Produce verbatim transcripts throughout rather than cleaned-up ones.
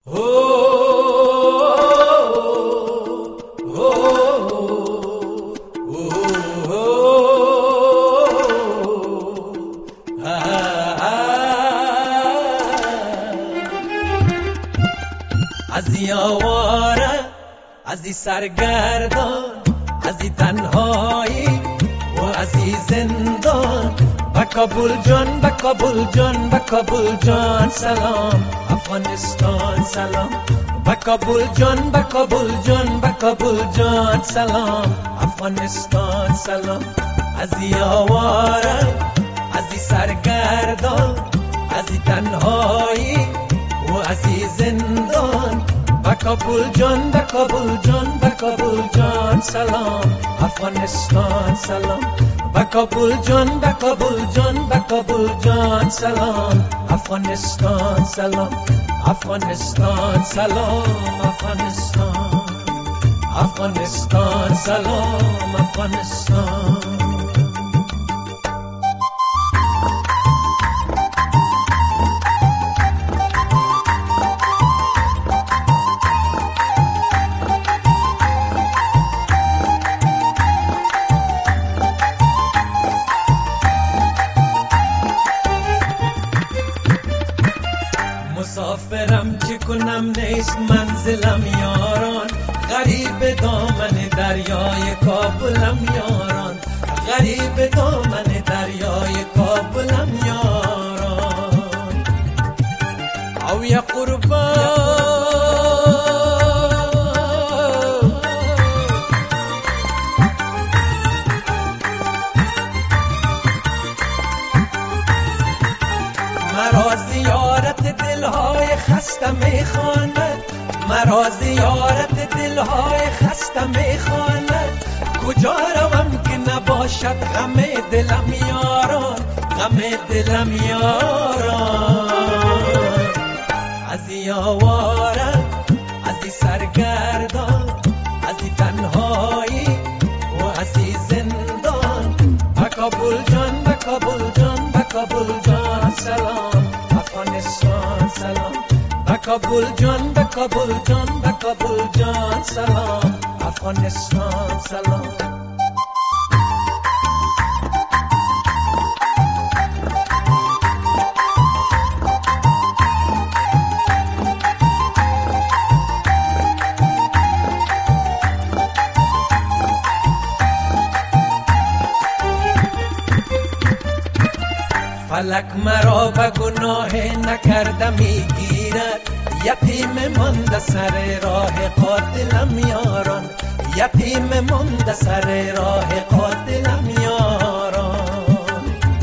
ازی آواره، ازی سرگردان، ازی تنهایی و ازی زندان. با کابل جان، با کابل جان، با کابل جان سلام افغانستان سلام. با کابل جان، با کابل جان، با کابل جان سلام افغانستان سلام. ازی آواره، ازی سرگردان، ازی تنهایی و ازی زندان. با کابل جان، با کابل جان، با کابل جان سلام افغانستان سلام. با کابل جان، با کابل جان، با کابل جان سلام افغانستان سلام. افغانستان سلام افغانستان، افغانستان سلام افغانستان. مسافرم چه کنم نیست منزلم یاران، غریب دامن دریای کابلم یاران، غریب دامن دریای کابلم یاران. او یا قربان مرا زیارت دلهای خسته میخواند، مرا زیارت دلهای خسته میخواند. کجا روم که نباشد غم دلم یاران، غم دلم یاران. ازی آواره، ازی سرگردان، ازی تنهایی و ازی زندان. با کابل جان، با کابل جان، با کابل جان سلام افغانستان سلام. با کابل جان، با کابل جان، با کابل جان سلام افغانستان سلام. فلک مرا به گناه نکرده میگیرد، یتیم مانده سر راه قاتلم یاران، یتیم مانده سر راه قاتلم یاران.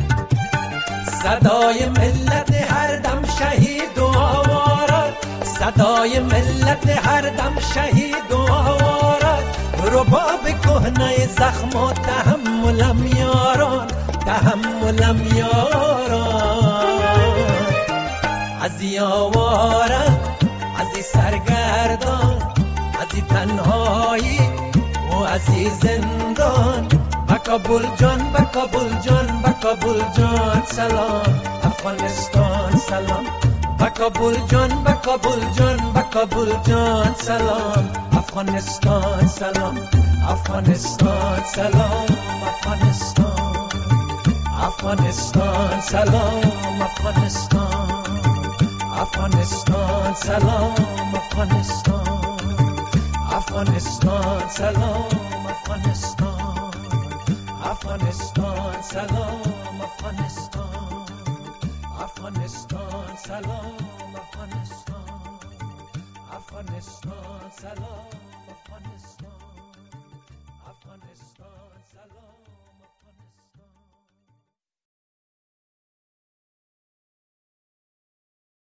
صدای ملت هر دم شهید و آوارد، صدای ملت هر دم شهید و آوارد. رباب کهنه زخم و تحملم یاران، تحملم یاران. ازی آواره، ازی سرگردان، ازی تنهایی و ازی زندان. با کابل جان، با کابل جان، با کابل جان سلام افغانستان سلام. با کابل جان، با کابل جان، با کابل جان سلام افغانستان سلام. افغانستان سلام افغانستان، افغانستان سلام افغانستان، افغانستان سلام افغانستان، افغانستان سلام افغانستان، افغانستان سلام افغانستان، افغانستان سلام افغانستان، افغانستان سلام.